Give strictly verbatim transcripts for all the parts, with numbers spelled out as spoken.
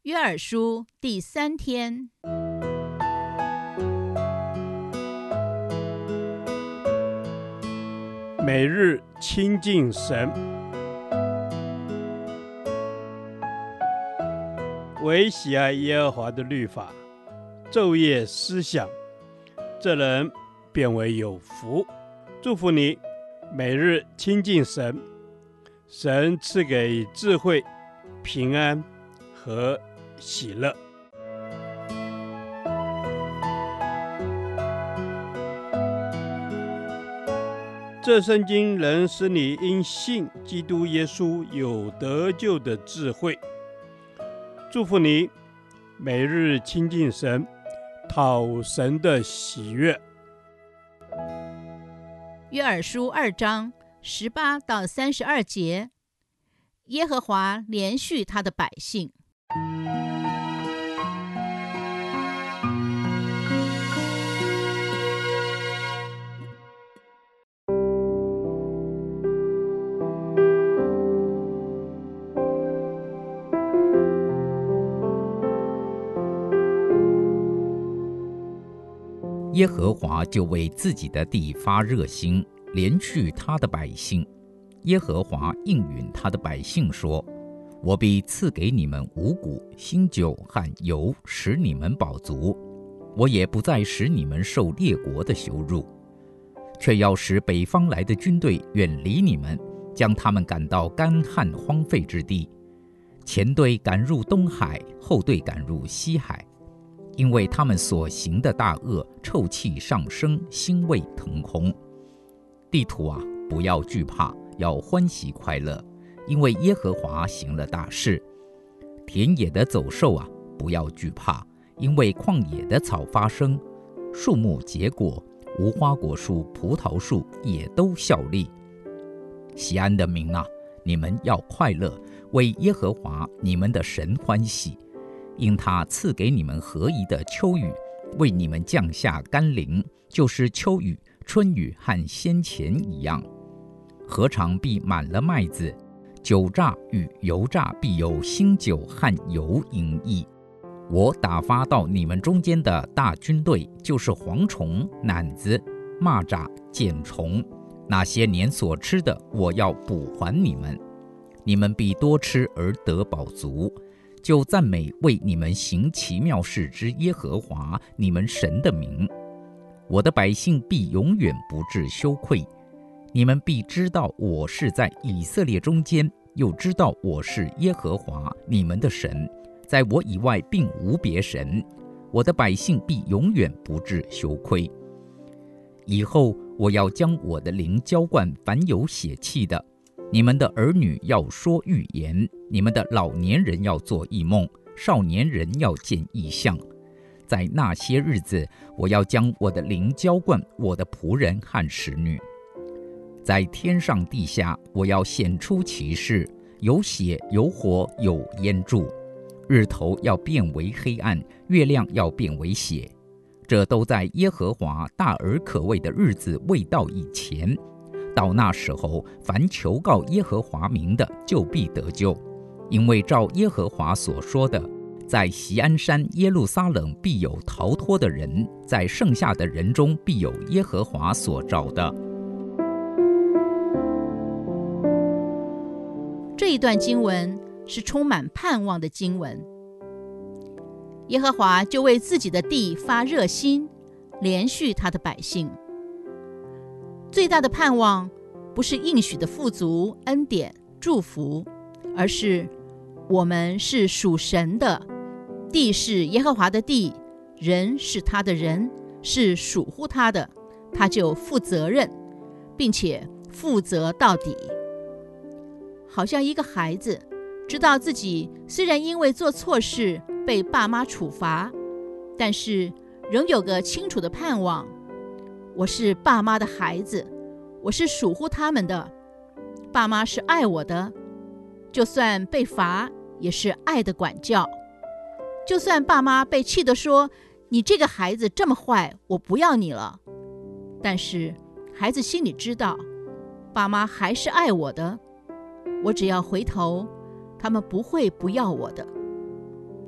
约珥书第三天， 每日亲近神，唯喜爱耶和华的律法，昼夜思想，这人便为有福。祝福你，每日亲近神，神赐给智慧、平安和喜乐。这圣经能使你因信基督耶稣有得救的智慧。祝福你，每日亲近神，讨神的喜悦。 约珥书二章十八到三十二节，耶和华连续他的百姓。 耶和华就为自己的地发热心，连续他的百姓。耶和华应允他的百姓说：我必赐给你们五谷、新酒和油，使你们饱足。我也不再使你们受列国的羞辱，却要使北方来的军队远离你们，将他们赶到干旱荒废之地。前队赶入东海，后队赶入西海。因为他们所行的大恶，臭气上升，腥味腾空。地土啊，不要惧怕，要欢喜快乐，因为耶和华行了大事。田野的走兽啊，不要惧怕，因为旷野的草发生，树木结果，无花果树、葡萄树也都效力。西安的民啊，你们要快乐，为耶和华你们的神欢喜。因他赐给你们合宜的秋雨，为你们降下甘霖，就是秋雨、春雨和先前一样。禾场必满了麦子，酒榨与油榨必有新酒和油盈溢。我打发到你们中间的大军队，就是蝗虫、蝻子、蚂蚱、茧虫，那些年所吃的，我要补还你们。你们必多吃而得饱足。就赞美为你们行奇妙事之耶和华你们神的名。我的百姓必永远不致羞愧。你们必知道我是在以色列中间，又知道我是耶和华你们的神，在我以外并无别神。我的百姓必永远不致羞愧。以后我要将我的灵浇灌凡有血气的，你们的儿女要说预言，你们的老年人要做异梦，少年人要见异象。在那些日子，我要将我的灵浇灌我的仆人和使女。在天上地下，我要显出奇事，有血，有火，有烟柱。日头要变为黑暗，月亮要变为血。这都在耶和华大而可畏的日子未到以前。到那时候，凡求告耶和华名的，就必得救。因为照耶和华所说的，在锡安山耶路撒冷必有逃脱的人，在剩下的人中必有耶和华所召的。 这一段经文是充满盼望的经文。耶和华就为自己的地发热心，连续他的百姓。最大的盼望不是应许的富足、恩典、祝福，而是我们是属神的，地是耶和华的地，人是他的人，是属乎他的，他就负责任，并且负责到底。好像一个孩子知道自己虽然因为做错事被爸妈处罚，但是仍有个清楚的盼望，我是爸妈的孩子，我是属乎他们的，爸妈是爱我的，就算被罚也是爱的管教。就算爸妈被气得说，你这个孩子这么坏，我不要你了，但是孩子心里知道，爸妈还是爱我的，我只要回头，他们不会不要我的。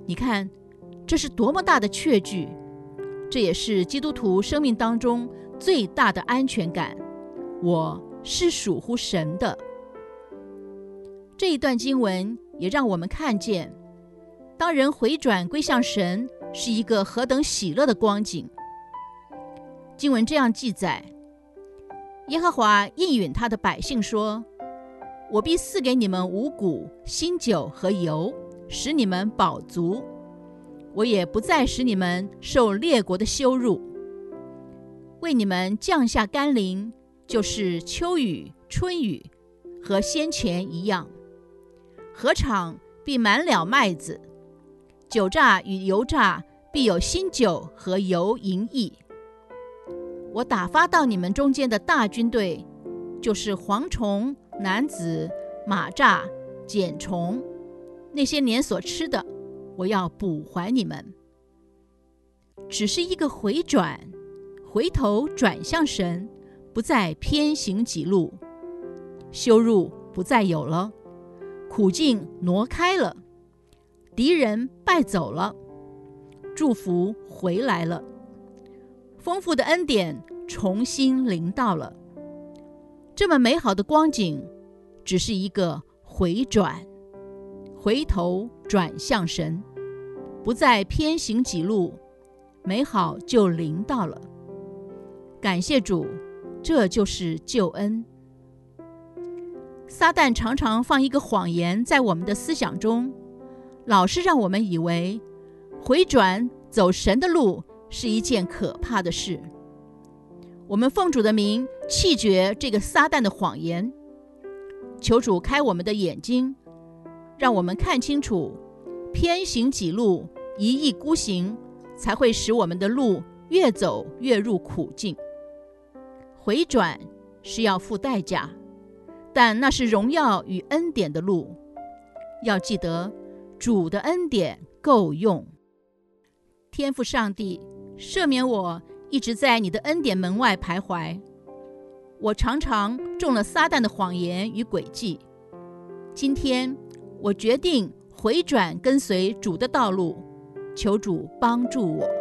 你看，这是多么大的确据，这也是基督徒生命当中最大的安全感，我是属乎神的。这一段经文也让我们看见，当人回转归向神，是一个何等喜乐的光景。经文这样记载，耶和华应允他的百姓说，我必赐给你们五谷、新酒和油，使你们饱足，我也不再使你们受列国的羞辱，为你们降下甘霖，就是秋雨、春雨和先前一样。禾场必满了麦子，酒榨与油榨必有新酒和油盈溢。我打发到你们中间的大军队，就是蝗虫、蝻子、蚂蚱、茧虫，那些年所吃的，我要补还你们。只是一个回转，回头转向神，不再偏行己路，羞辱不再有了，苦境挪开了，敌人败走了，祝福回来了，丰富的恩典重新临到了。这么美好的光景，只是一个回转，回头转向神，不再偏行己路，美好就临到了。感谢主，这就是救恩。撒旦常常放一个谎言在我们的思想中，老是让我们以为回转走神的路是一件可怕的事。我们奉主的名弃绝这个撒旦的谎言，求主开我们的眼睛，让我们看清楚，偏行己路，一意孤行，才会使我们的路越走越入苦境。回转是要付代价，但那是荣耀与恩典的路。要记得，主的恩典够用。天父上帝，赦免我一直在你的恩典门外徘徊，我常常中了撒旦的谎言与诡计。今天我决定回转跟随主的道路，求主帮助我。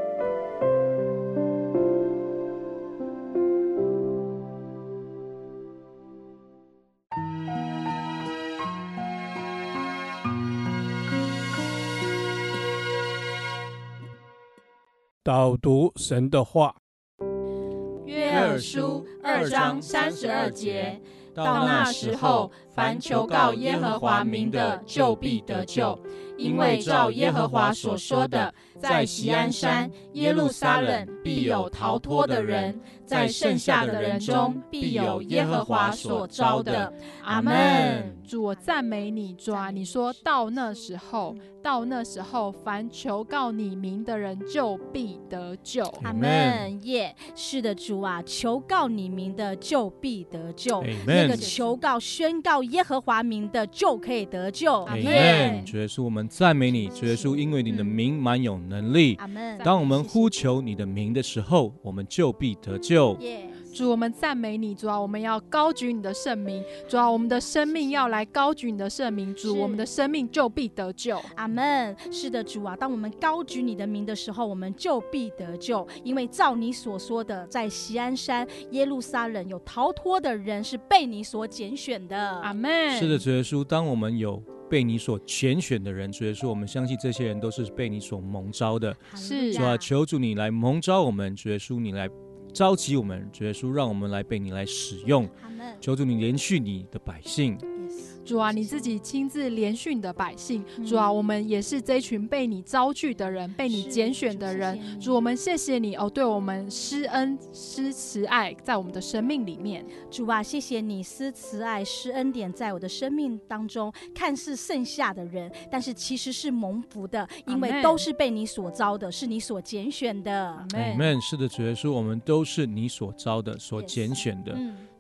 导读神的话， 约珥书二章三十二节，到那时候，凡求告耶和华名的，就必得救。因为照耶和华所说的，在锡安山、耶路撒冷必有逃脱的人，在剩下的人中必有耶和华所召的。阿们。 主，我赞美你，主啊！你说到那时候，到那时候，凡求告你名的人，就必得救。 阿们。耶，是的，主啊，求告你名的就必得救。那个求告、宣告耶和华名的，就可以得救。 阿们。主耶稣，我们赞美你，主耶稣，因为你的名满有能力。 阿们。 当我们呼求你的名的时候，我们就必得救。 耶。 主，我们赞美你，主啊，我们要高举你的圣名，主啊，我们的生命要来高举你的圣名，主，我们的生命就必得救。 阿们。是的，主啊，当我们高举你的名的时候，我们就必得救，因为照你所说的，在锡安山、耶路撒冷有逃脱的人是被你所拣选的。 阿们。 是的，主耶稣，当我们有被你所拣选的人，主耶稣，我们相信这些人都是被你所蒙召的。 是主啊，求主你来蒙召我们，主耶稣，你来召集我们，主耶稣，让我们来被你来使用。求主你连续你的百姓。 主啊，你自己亲自连续你的百姓。主啊，我们也是这群被你招聚的人，被你拣选的人。主，我们谢谢你哦，对我们施恩施慈爱在我们的生命里面。 主啊，谢谢你施慈爱施恩典在我的生命当中，看似剩下的人，但是其实是蒙福的，因为都是被你所招的，是你所拣选的。 阿们。是的，主耶稣，我们都是你所招的，所拣选的。 yes. 主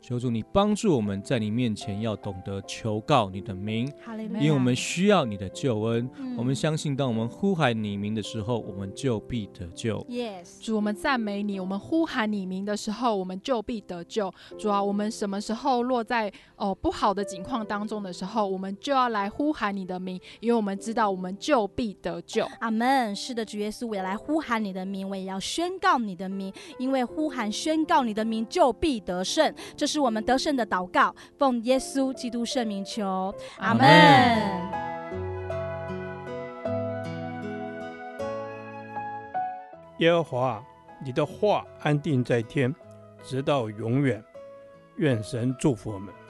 求主你帮助我们在你面前要懂得求告你的名， 哈利路亚因为我们需要你的救恩。 嗯我们相信当我们呼喊你名的时候，我们就必得救。 Yes， 主，我们赞美你，我们呼喊你名的时候，我们就必得救。主啊，我们什么时候落在哦不好的境况当中的时候，我们就要来呼喊你的名，因为我们知道我们就必得救。 阿门。是的，主耶稣，我也来呼喊你的名，我也要宣告你的名，因为呼喊宣告你的名就必得胜。这是我们得胜的祷告，奉耶稣基督圣名求，阿门。 耶和华，你的话安定在天，直到永远。愿神祝福我们。